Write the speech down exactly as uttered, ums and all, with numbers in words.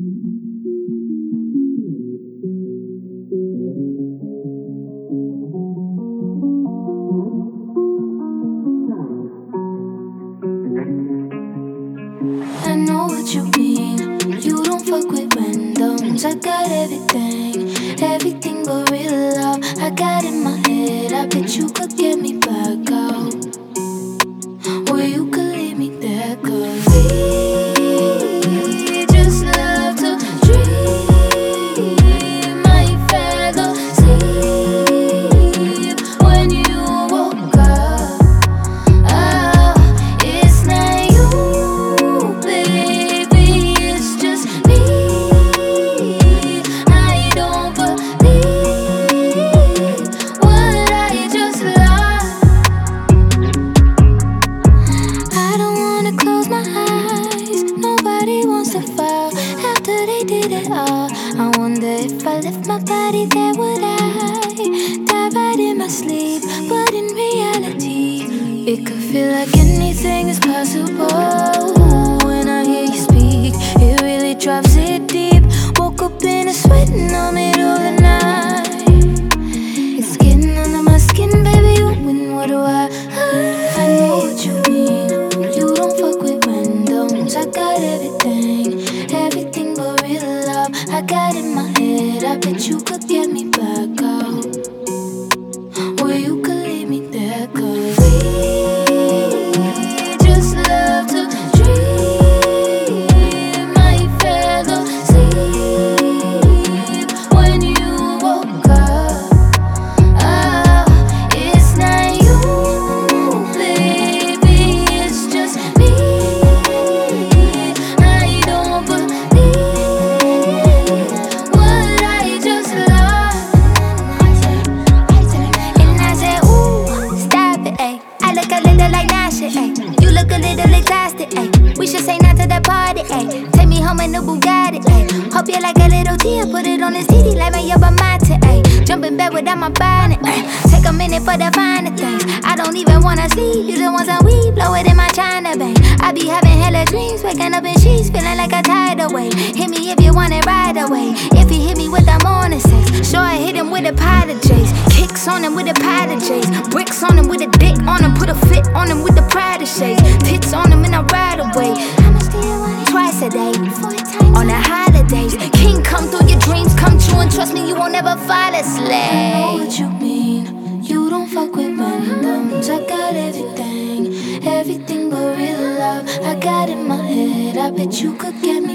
I know what you mean. You don't fuck with randoms. I got everything, everything but real love. I got in my head. I bet you could get me back out. Or you could leave me there, 'cause we just love to dream. My fantasy when you woke up. Oh, it's not you, baby, it's just me. I don't believe what I just lost. I don't wanna close my eyes. Nobody wants to fall after they did it all. I wonder if I left my body there, would I die right in my sleep? But in reality, it could feel like anything is possible. When I hear you speak, it really drops it deep. Woke up in a sweat in the middle of the night. It's getting under my skin, baby, you win, what do I I know what you mean. You don't fuck with randoms. I got everything, everything but real love. I got in my head. I bet you could get me back out. Or you could leave me there, 'cause we just love to dream. My fantasy when you woke up. Oh, it's not you, baby, it's just me. I don't believe what I just lost. And I said, ooh, stop it, ayy. I look a little like Nasha, ayy. You look a little exhausted, ayy. We should say not to the party, ayy. Take me home in the Bugatti, ayy. Hope you like a little tea, put it on the C D like my yerba mate, ayy. Jump in bed without my bonnet, ayy. Take a minute for the finer things. I don't even wanna sleep, you the ones that we blow it in my China bank. I be having hella dreams, waking up in sheets, feeling like a tidal wave. Hit me if you want it right away. If you hit me with the morning sex, sure I hit him with a pot of J's. Kicks on him with a pot of J's. Bricks on him with a dick on him. Put a fit on him with the Prada shades. Tits on him and I ride away. Twice a day, on the holidays. King come through your dreams, come true, and trust me, you won't ever fall asleep. I know what you mean. You don't fuck with randoms. I got everything, everything but real love. I got in my head. I bet you could get me